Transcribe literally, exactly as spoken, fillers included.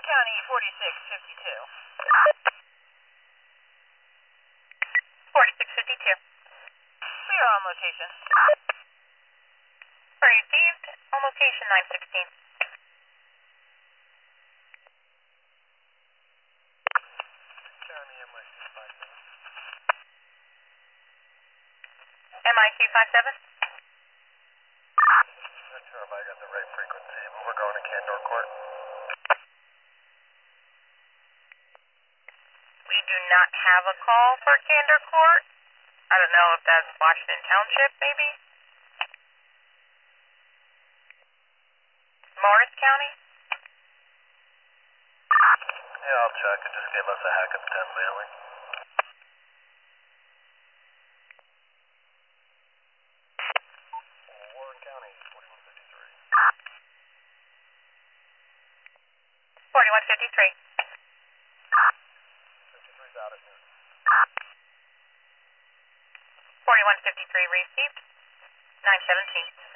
County, forty-six fifty-two. forty-six fifty-two. We are on location. Received. On location nine sixteen. County M I C five seven. M I C five seven. Not sure if I got the right frequency, but we're going to Candor Court. We do not have a call for Candor Court. I don't know if that's Washington Township, maybe? Morris County? Yeah, I'll check. It just gave us a Hackett's ten mailing. Warren County, forty-one fifty-three. forty-one fifty-three. fifty-three's out at noon. forty-one fifty-three received. nine seventeen.